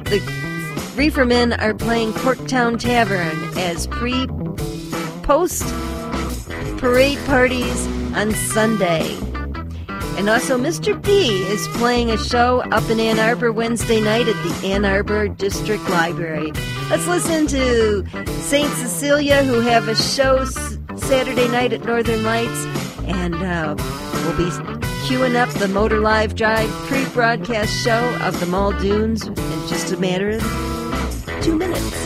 The Reefermen are playing Corktown Tavern as post-parade parties on Sunday. And also Mr. B is playing a show up in Ann Arbor Wednesday night at the Ann Arbor District Library. Let's listen to St. Cecilia, who have a show Saturday night at Northern Lights. And we'll be queuing up the Motor Live Drive pre-broadcast show of the Muldoons in just a matter of 2 minutes.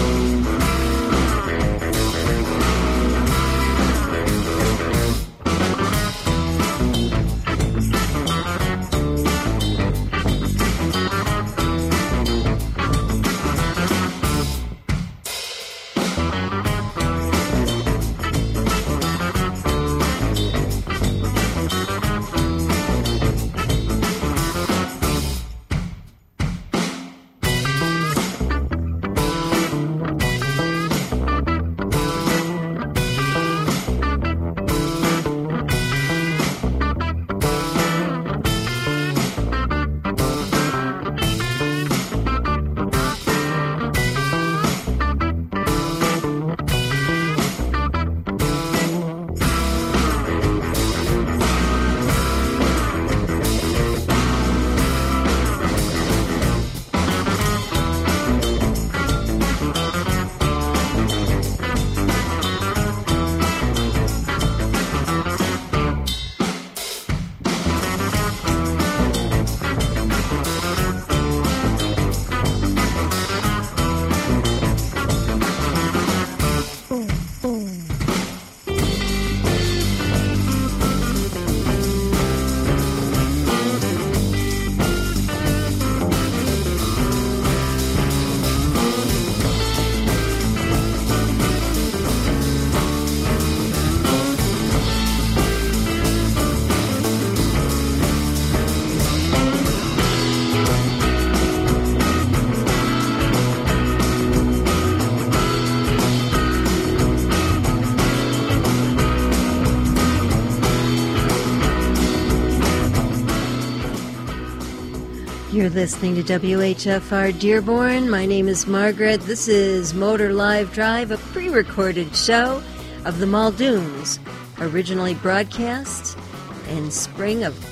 You're listening to WHFR Dearborn. My name is Margaret. This is Motor Live Drive, a pre-recorded show of the Muldoons, originally broadcast in spring of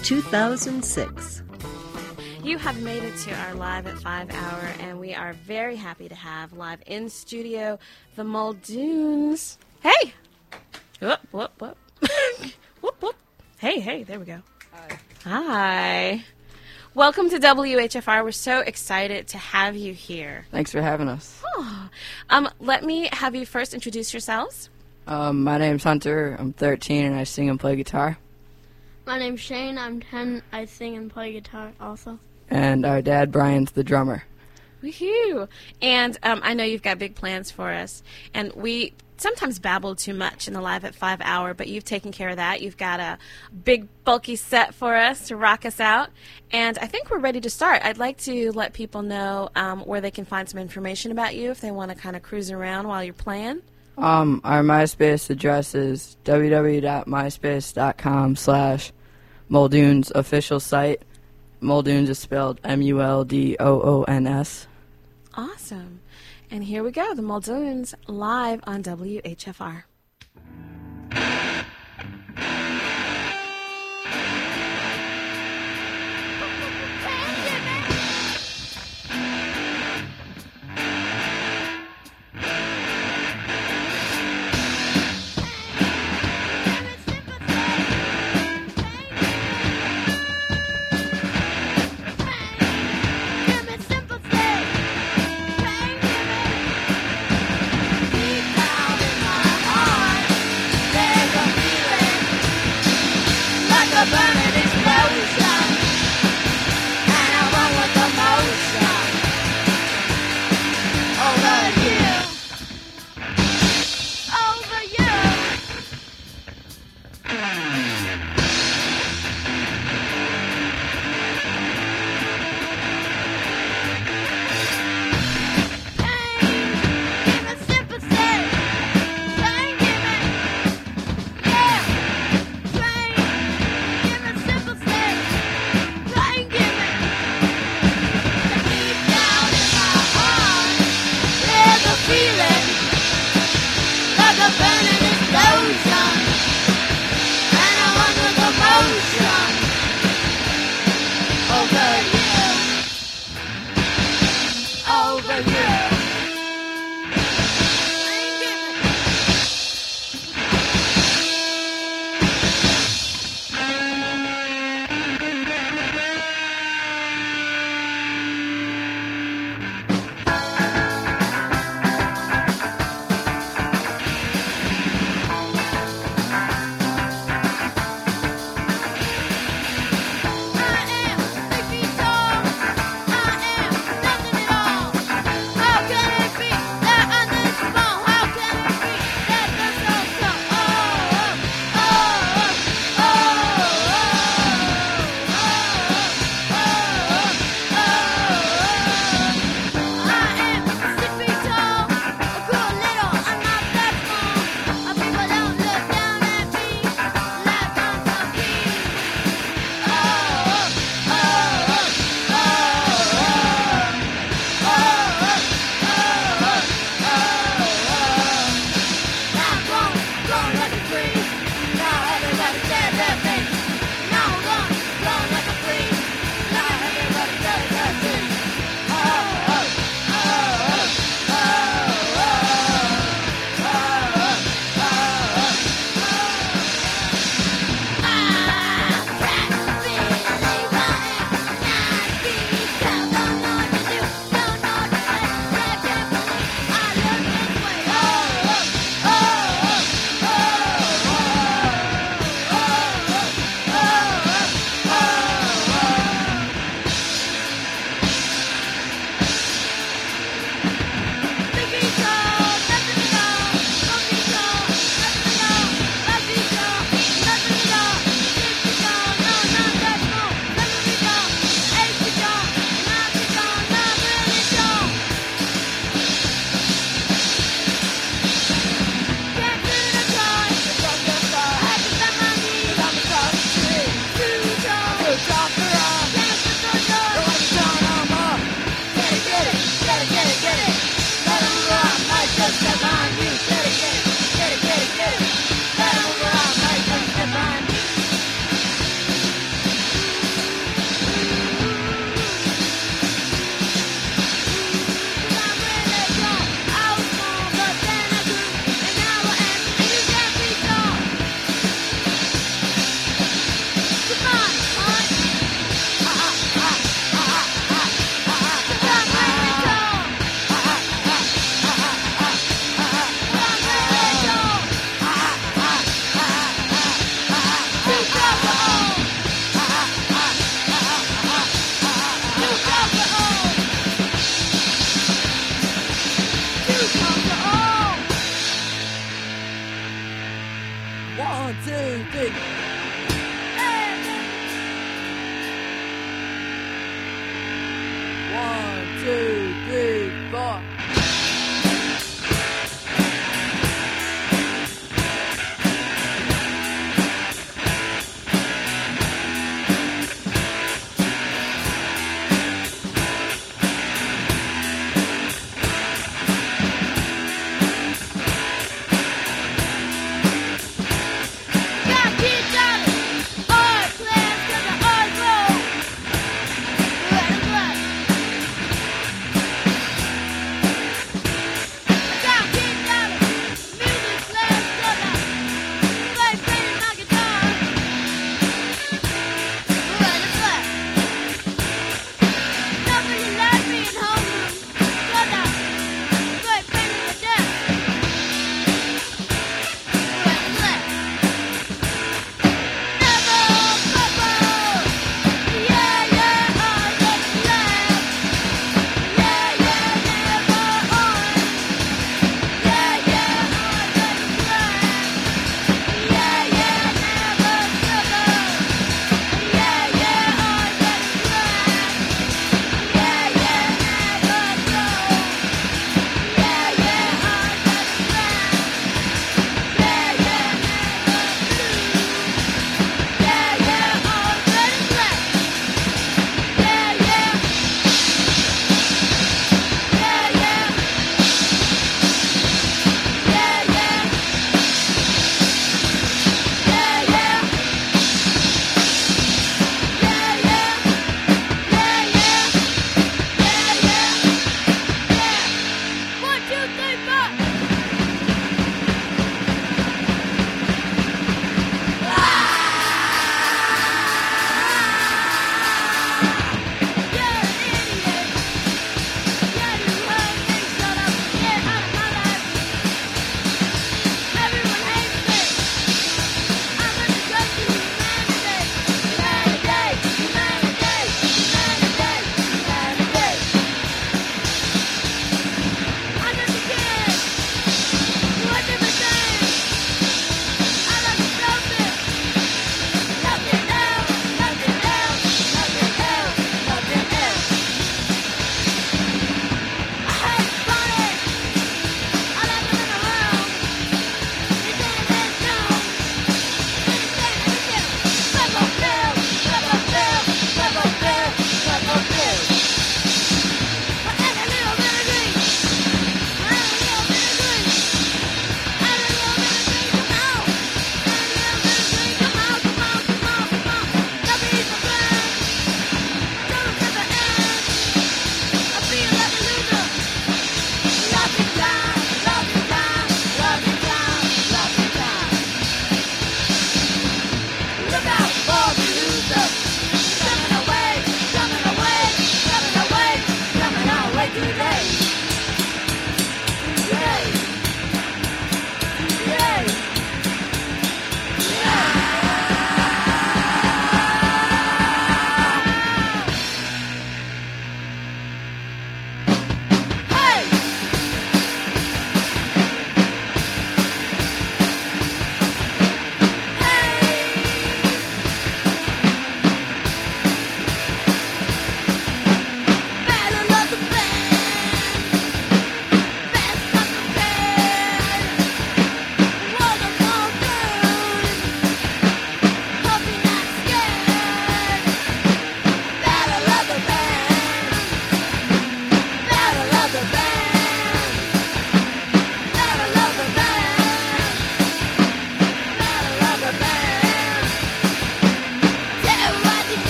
2006. You have made it to our Live at 5 hour, and we are very happy to have live in studio the Muldoons. Hey! Whoop, whoop, whoop. Whoop, whoop. Hey, there we go. Hi. Welcome to WHFR. We're so excited to have you here. Thanks for having us. Let me have you first introduce yourselves. My name's Hunter. I'm 13 and I sing and play guitar. My name's Shane. I'm 10. I sing and play guitar also. And our dad, Brian's the drummer. Woohoo! And I know you've got big plans for us. And we sometimes babble too much in the Live at 5 hour, but you've taken care of that. You've got a big, bulky set for us to rock us out. And I think we're ready to start. I'd like to let people know where they can find some information about you if they want to kind of cruise around while you're playing. Our MySpace address is www.myspace.com/Muldoons official site. Muldoons is spelled Muldoons. Awesome. And here we go, the Muldoons live on WHFR. Deep down in my heart.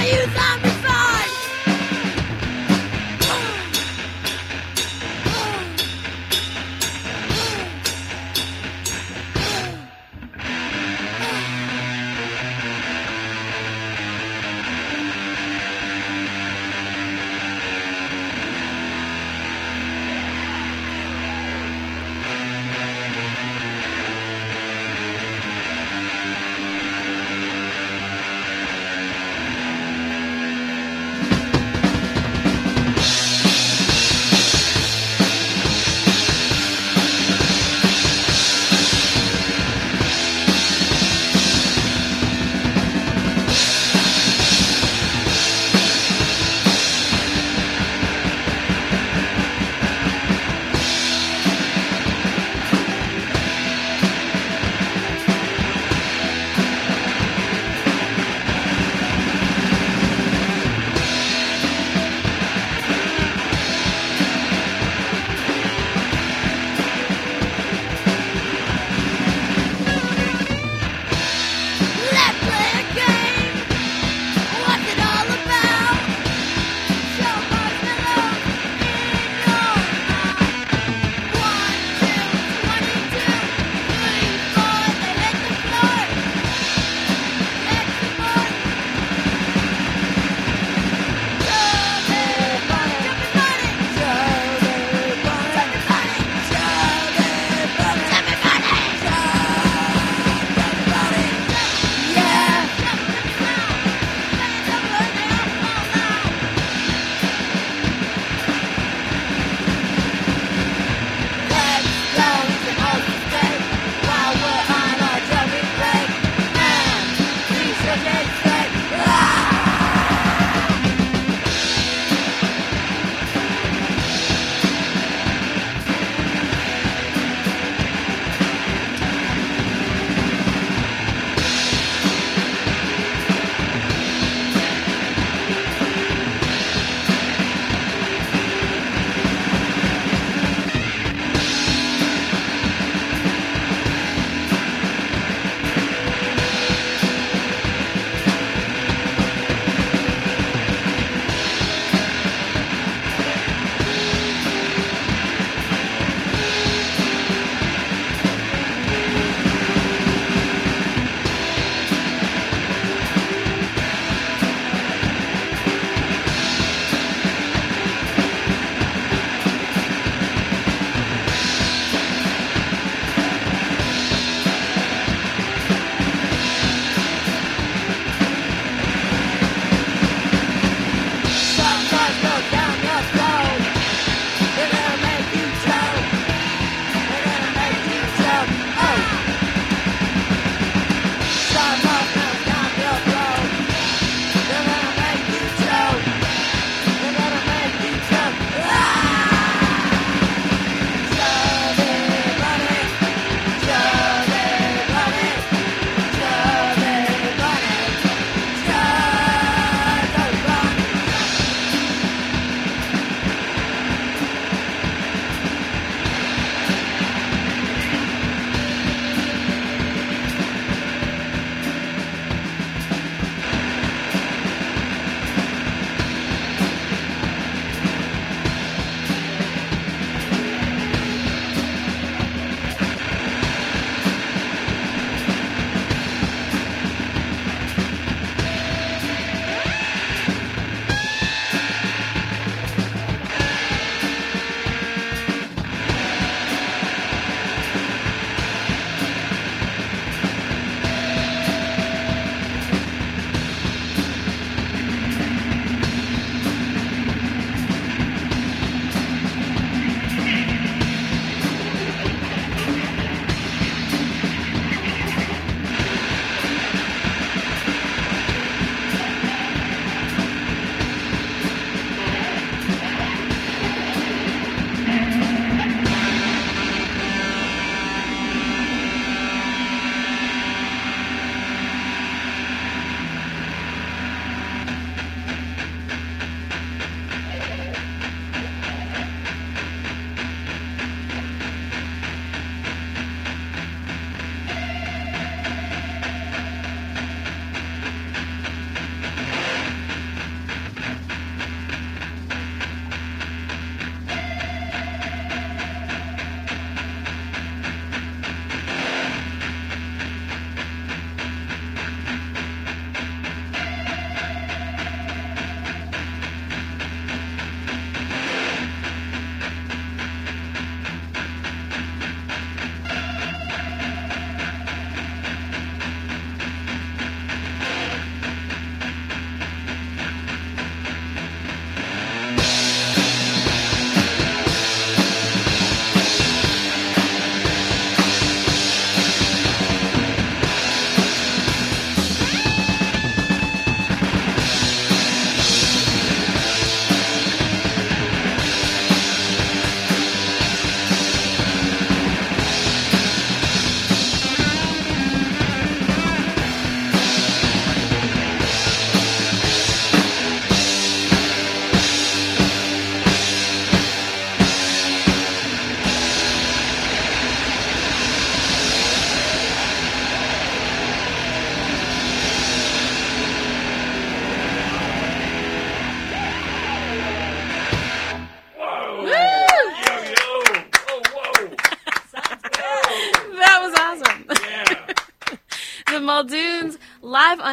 you zombicide!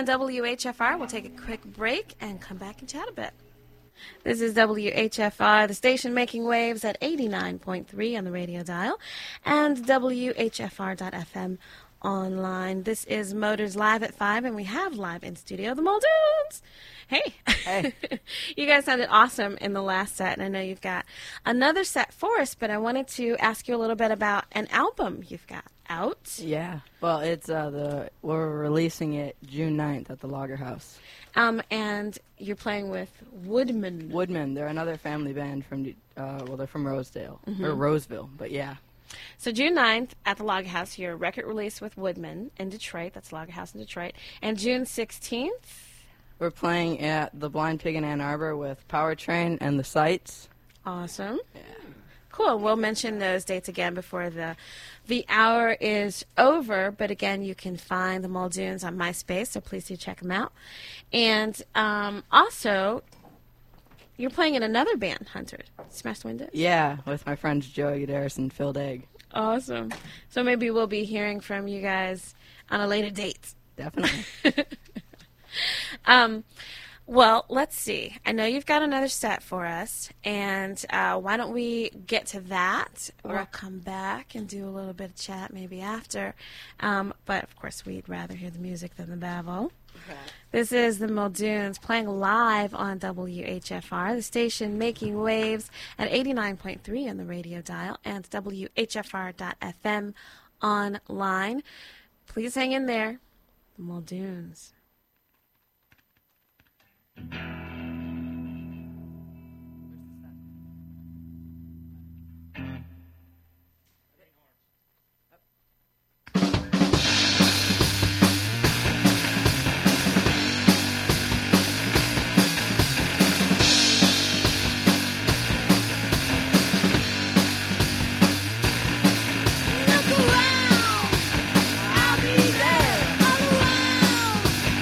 on WHFR. We'll take a quick break and come back and chat a bit. This is WHFR, the station making waves at 89.3 on the radio dial and WHFR.FM online. This is Motors Live at 5, and we have live in studio the Muldoons. Hey. Hey. You guys sounded awesome in the last set, and I know you've got another set for us, but I wanted to ask you a little bit about an album you've got out. Yeah. Well, it's we're releasing it June 9th at the Lager House. And you're playing with Woodman. Woodman, they're another family band from they're from Rosedale or Roseville, but yeah. So June 9th at the Lager House, your record release with Woodman in Detroit. That's Lager House in Detroit. And June 16th? We're playing at the Blind Pig in Ann Arbor with Powertrain and the Sights. Awesome. Yeah. Cool. We'll mention those dates again before the hour is over. But again, you can find the Muldoons on MySpace, so please do check them out. And also, you're playing in another band, Hunter. Smashed Windows? Yeah, with my friends Joey Gadaris and Phil Dagg. Awesome. So maybe we'll be hearing from you guys on a later date. Definitely. Well, let's see. I know you've got another set for us, and why don't we get to that? We'll come back and do a little bit of chat maybe after. But, of course, we'd rather hear the music than the babble. Okay. This is the Muldoons playing live on WHFR, the station making waves at 89.3 on the radio dial and WHFR.FM online. Please hang in there. The Muldoons. Look around, I'll be there all around.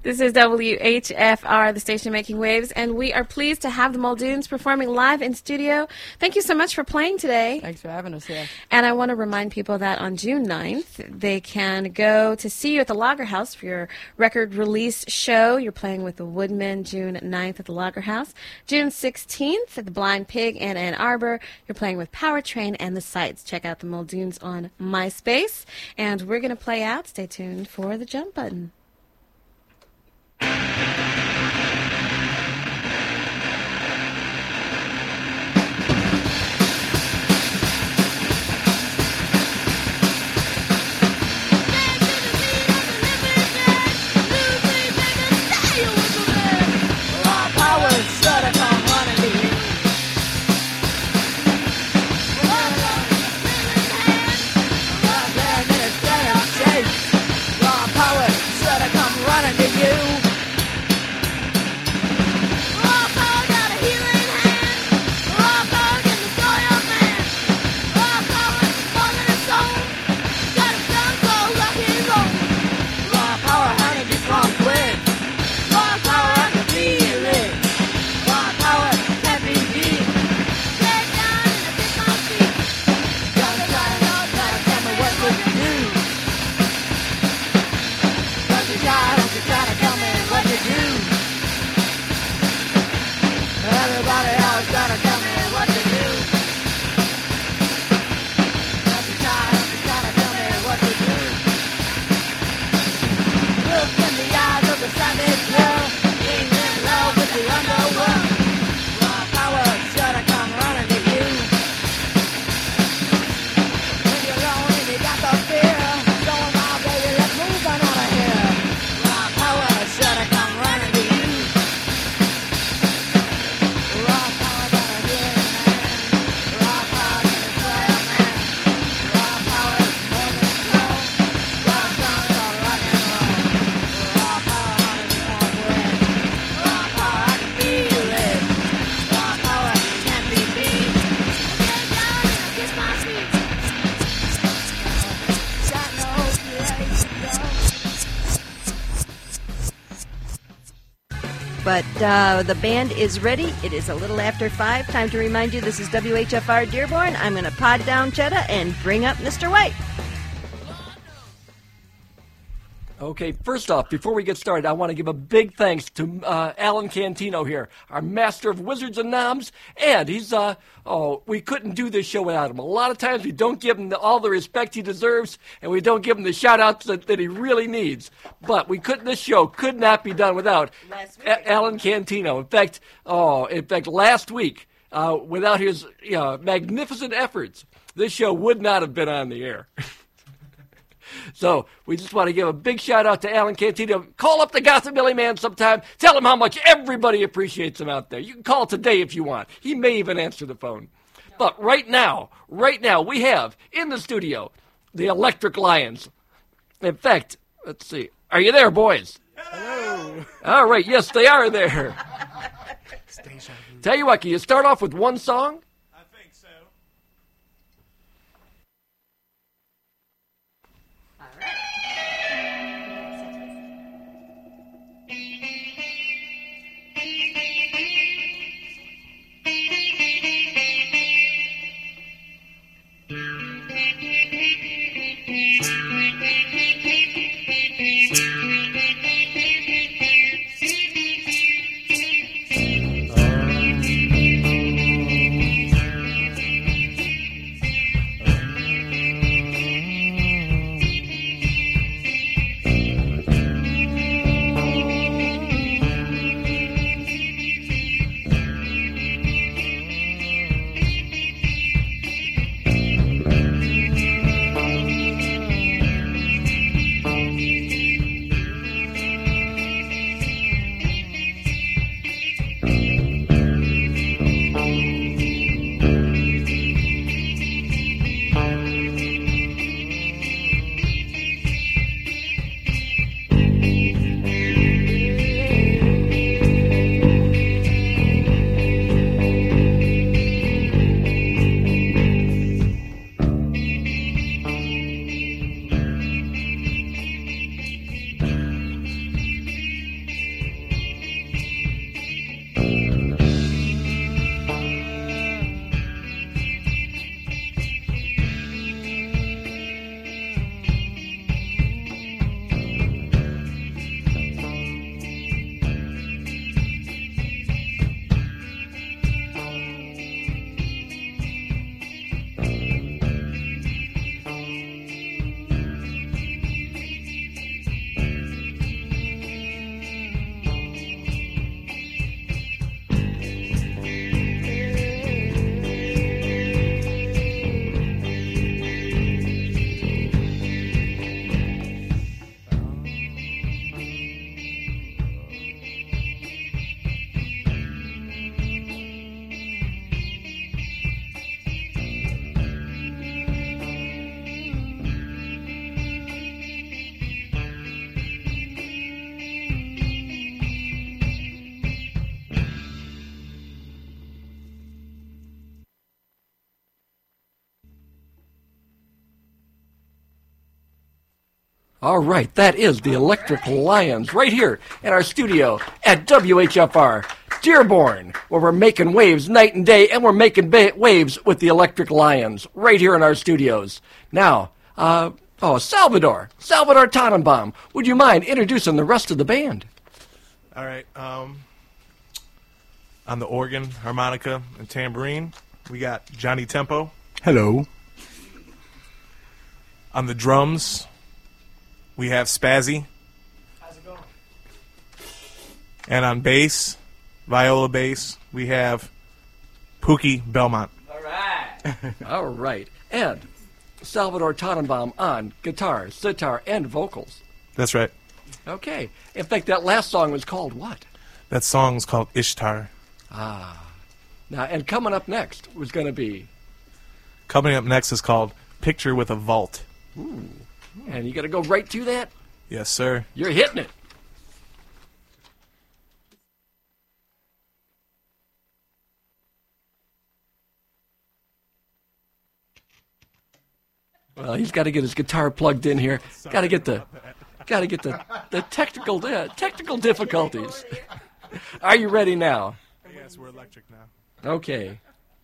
This is WHFR, the station making waves, and we are pleased to have the Muldoons performing live in studio. Thank you so much for playing today. Thanks for having us here. And I want to remind people that on June 9th, they can go to see you at the Lager House for your record release show. You're playing with the Woodmen June 9th at the Lager House. June 16th at the Blind Pig in Ann Arbor, you're playing with Power Train and the Sights. Check out the Muldoons on MySpace. And we're going to play out. Stay tuned for the jump button. But the band is ready. It is a little after 5. Time to remind you this is WHFR Dearborn. I'm going to pod down Cheddar and bring up Mr. White. Okay, first off, before we get started, I want to give a big thanks to Alan Cantino here, our master of wizards and noms, and he's, we couldn't do this show without him. A lot of times we don't give him all the respect he deserves, and we don't give him the shout-outs that he really needs. But this show could not be done without Alan Cantino. In fact, last week, without his magnificent efforts, this show would not have been on the air. So we just want to give a big shout-out to Alan Cantino. Call up the Gotham Billy Man sometime. Tell him how much everybody appreciates him out there. You can call today if you want. He may even answer the phone. But right now, we have in the studio the Electric Lions. In fact, let's see. Are you there, boys? Hello. All right, yes, they are there. Tell you what, can you start off with one song? All right, that is the Electric Lions right here in our studio at WHFR Dearborn, where we're making waves night and day, and we're making waves with the Electric Lions right here in our studios. Now, Salvador Tannenbaum, would you mind introducing the rest of the band? All right. On the organ, harmonica, and tambourine, we got Johnny Tempo. Hello. On the drums, we have Spazzy. How's it going? And on bass, viola bass, we have Pookie Belmont. All right. All right. And Salvador Tannenbaum on guitar, sitar, and vocals. That's right. Okay. In fact, that last song was called what? That song's called Ishtar. Now, and coming up next was going to be... Coming up next is called Picture with a Vault. Ooh. And you got to go right to that? Yes, sir. You're hitting it. Well, he's got to get his guitar plugged in here. Got to get the technical difficulties. Are you ready now? Yes, we're electric now. Okay.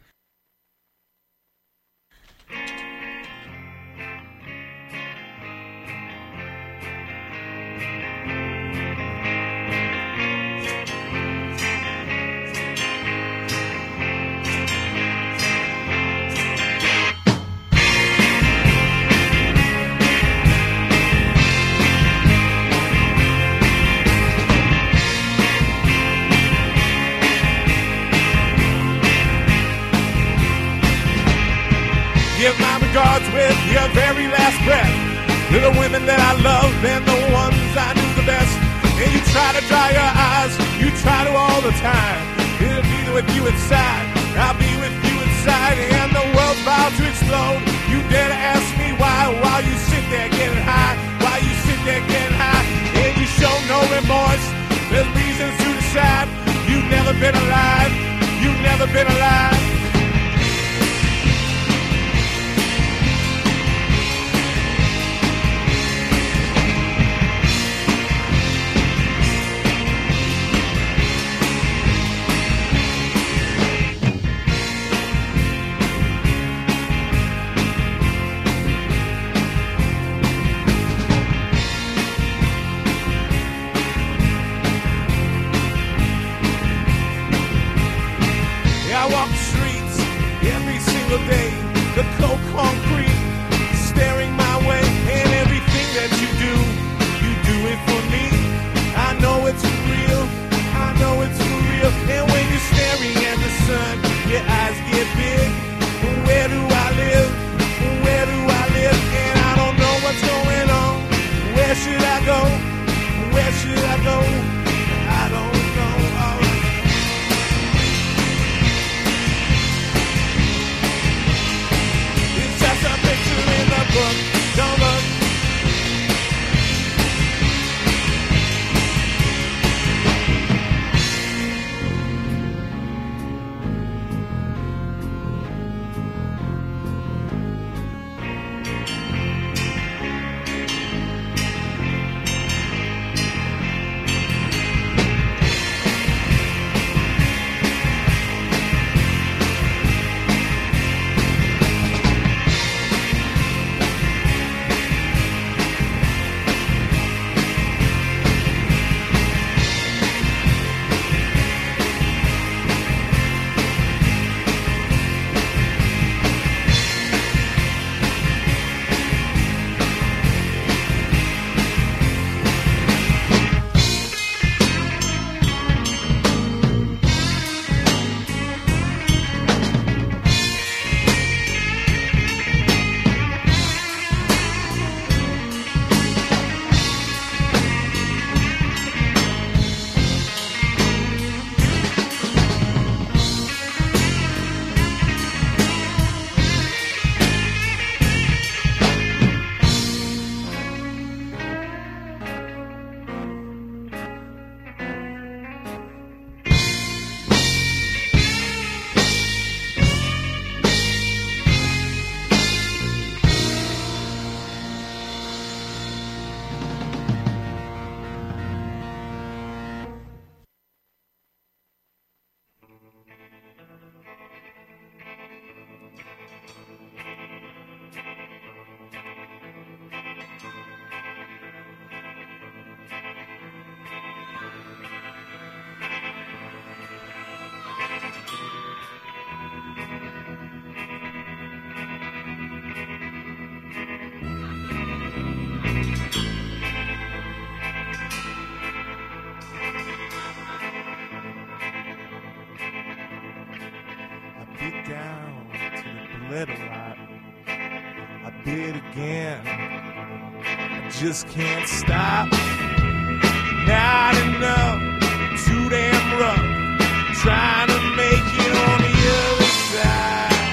Give my regards with your very last breath to the women that I love and the ones I knew the best. And you try to dry your eyes, you try to all the time. It'll be with you inside, I'll be with you inside. And the world's about to explode. You dare to ask me why, while you sit there getting high, while you sit there getting high. And you show no remorse, there's reasons to decide. You've never been alive, you've never been alive. I bit again. I just can't stop. Not enough, too damn rough. Trying to make it on the other side.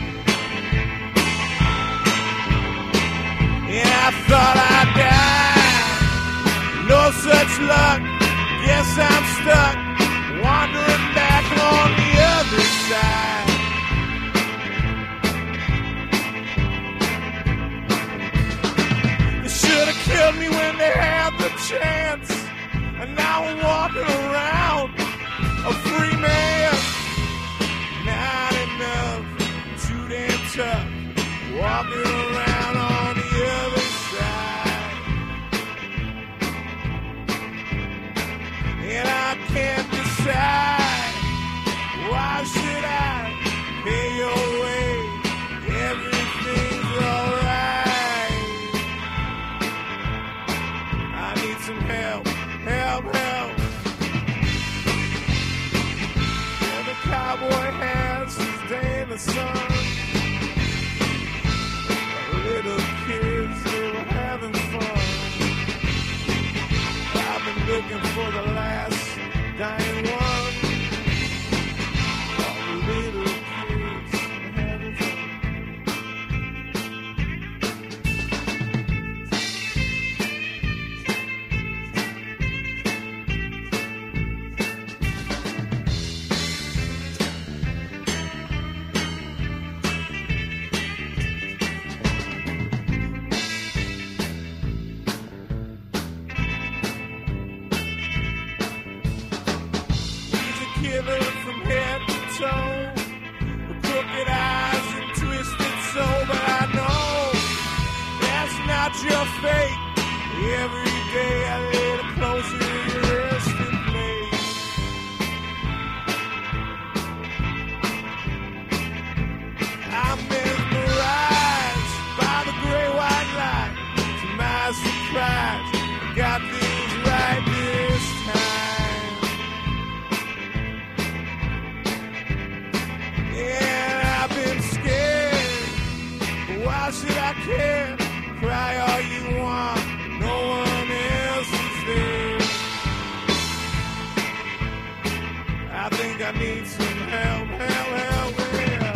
Yeah, I thought I'd die. No such luck. Guess I'm stuck, wandering back on the other side. They should have killed me when they had the chance, and now I'm walking around a free man. Not enough, too damn tough, walking around on the other side. And I can't decide, why should I pay your way? Everything's alright. I need some help, help, help. And the cowboy has his day in the sun. Little kids, they were having fun. I've been looking for the last dying one. All the little kids were having fun. Killer from head to toe, with crooked eyes and twisted soul. But I know that's not your fate. Every day I lay it closer to your resting place. I'm mesmerized by the gray-white light. To my surprise, I got things right this time. And I've been scared, but why should I care? Cry all you want, no one else is there. I think I need some help, help, help, yeah.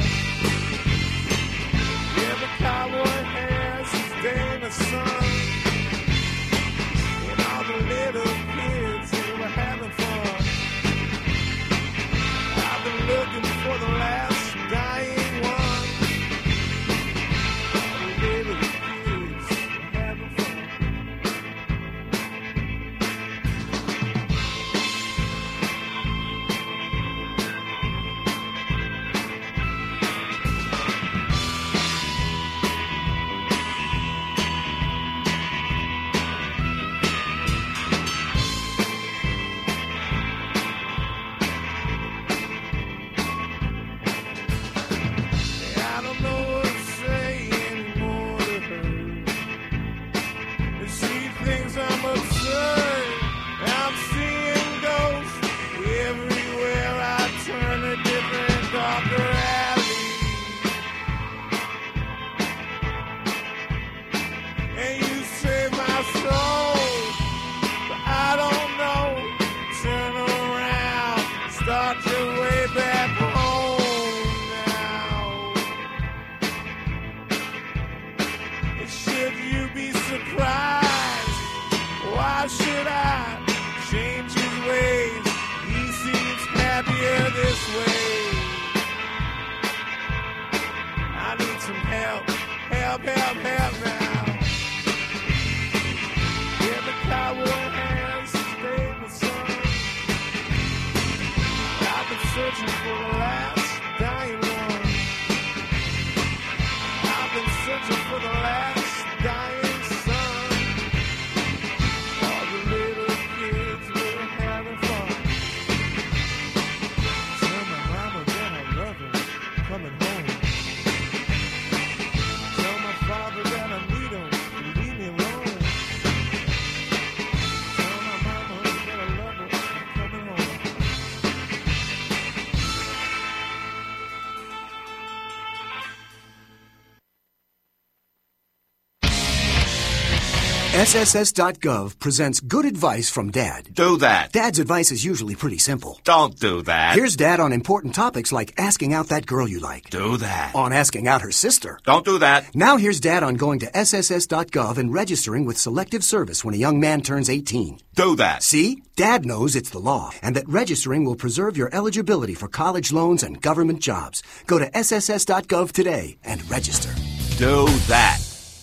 Every cowboy has his day in the sun. And all the little kids, they were having fun. I've been looking for the last dying one. All the little kids were having fun. I don't know what to say anymore to her. And she thinks I'm absurd. I'm seeing ghosts everywhere I turn, a different darker alley. And you save my soul, but I don't know. Turn around, start your way back home now. Should you be surprised? Why should I change his ways? He seems happier this way. I need some help, help, help, help now. Every cowboy has his day in the sun. I've been searching for the last dying one. I've been searching for the last dying sun. All the little kids were having fun. Tell my mama that I love her, coming home. Tell my father that I need him, leave me alone. Tell my mama that I love her, coming home. SSS.gov presents good advice from Dad. Do that. Dad's advice is usually pretty simple. Don't do that. Here's Dad on important topics like asking out that girl you like. Do that. On asking out her sister. Don't do that. Now here's Dad on going to SSS.gov and registering with Selective Service when a young man turns 18. Do that. See? Dad knows it's the law and that registering will preserve your eligibility for college loans and government jobs. Go to SSS.gov today and register. Do that.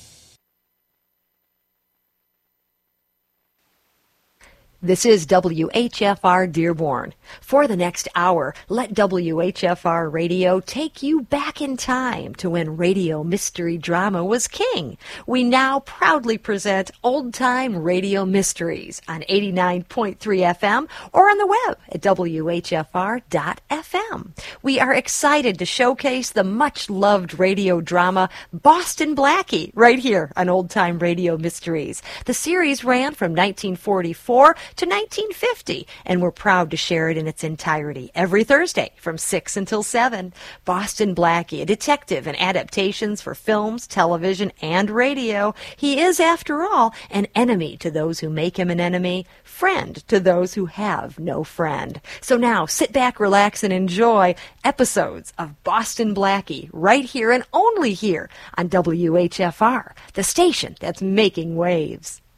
This is WHFR Dearborn. For the next hour, let WHFR Radio take you back in time to when radio mystery drama was king. We now proudly present Old Time Radio Mysteries on 89.3 FM or on the web at WHFR.FM. We are excited to showcase the much-loved radio drama Boston Blackie right here on Old Time Radio Mysteries. The series ran from 1944 to 1950, and we're proud to share it in its entirety every Thursday from 6 until 7. Boston Blackie, a detective in adaptations for films, television, and radio. He is, after all, an enemy to those who make him an enemy, friend to those who have no friend. So now, sit back, relax, and enjoy episodes of Boston Blackie right here and only here on WHFR, the station that's making waves.